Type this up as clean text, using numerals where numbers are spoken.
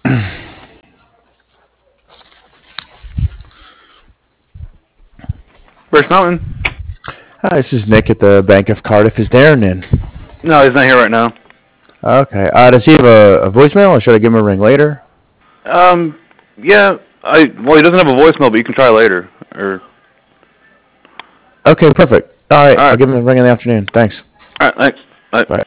First Mountain? Hi, this is Nick at the Bank of Cardiff. Is Darren in? No, he's not here right now. Okay. Does he have a voicemail, or should I give him a ring later? Um, yeah. Well, he doesn't have a voicemail, but you can try later. Or Okay, perfect. All right, all I'll right, give him a ring in the afternoon. Thanks. all right. Thanks. Bye. Bye.